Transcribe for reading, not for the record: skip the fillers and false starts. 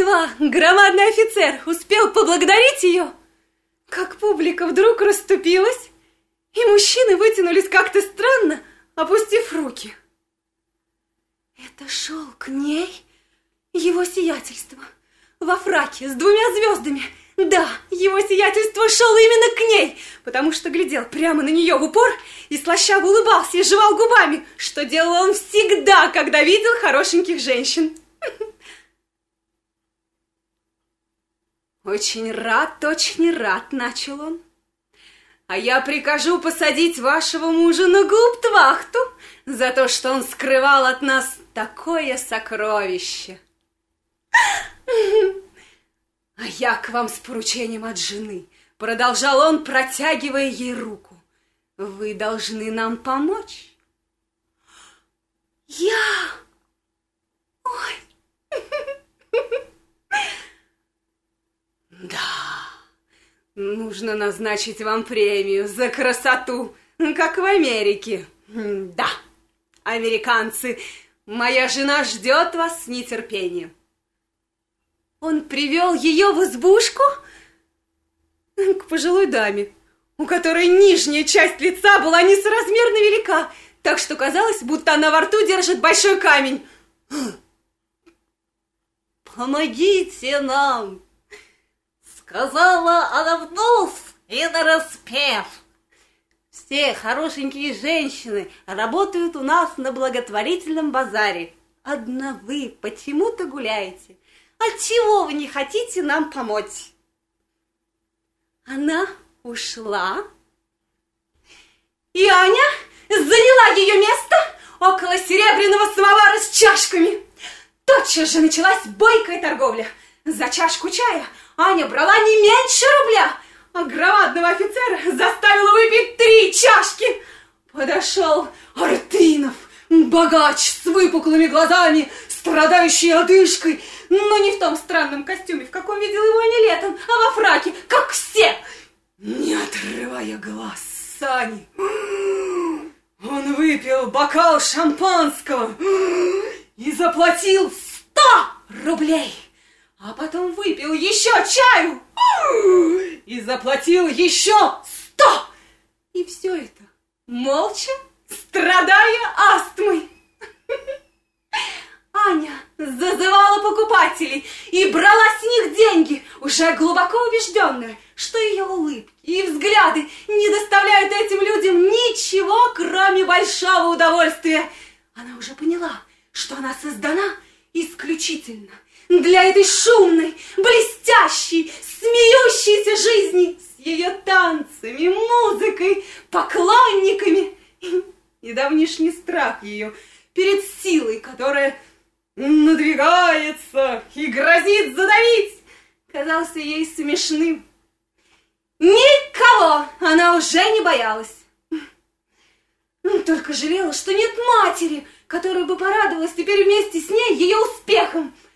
едва громадный офицер успел поблагодарить ее, как публика вдруг расступилась, и мужчины вытянулись как-то странно, опустив руки. Это шел к ней его сиятельство во фраке с 2 звездами. Да, его сиятельство шел именно к ней, потому что глядел прямо на нее в упор и слащаво улыбался и жевал губами, что делал он всегда, когда видел хорошеньких женщин. Очень рад, начал он. А я прикажу посадить вашего мужа на гауптвахту за то, что он скрывал от нас такое сокровище. А я к вам с поручением от жены, продолжал он, протягивая ей руку. Вы должны нам помочь. Я... Ой... Да, нужно назначить вам премию за красоту, как в Америке. Да, американцы, моя жена ждет вас с нетерпением. Он привел ее в избушку к пожилой даме, у которой нижняя часть лица была несоразмерно велика, так что казалось, будто она во рту держит большой камень. «Помогите нам!» сказала она в нос и нараспев. Все хорошенькие женщины работают у нас на благотворительном базаре. Одна вы почему-то гуляете. Отчего вы не хотите нам помочь? Она ушла, и Аня заняла ее место около серебряного самовара с чашками. Тотчас же началась бойкая торговля. За чашку чая Аня брала не меньше рубля, а громадного офицера заставила выпить 3 чашки. Подошел Артынов, богач с выпуклыми глазами, страдающий одышкой, но не в том странном костюме, в каком видел его Аня летом, а во фраке, как все. Не отрывая глаз с Ани, он выпил бокал шампанского и заплатил 100 рублей. А потом выпил еще чаю и заплатил еще 100. И все это молча, страдая астмой. Аня зазывала покупателей и брала с них деньги, уже глубоко убежденная, что ее улыбки и взгляды не доставляют этим людям ничего, кроме большого удовольствия. Она уже поняла, что она создана исключительно для этой шумной, блестящей, смеющейся жизни с ее танцами, музыкой, поклонниками. И давнишний страх ее перед силой, которая надвигается и грозит задавить, казался ей смешным. Никого она уже не боялась. Только жалела, что нет матери, которая бы порадовалась теперь вместе с ней ее успехом.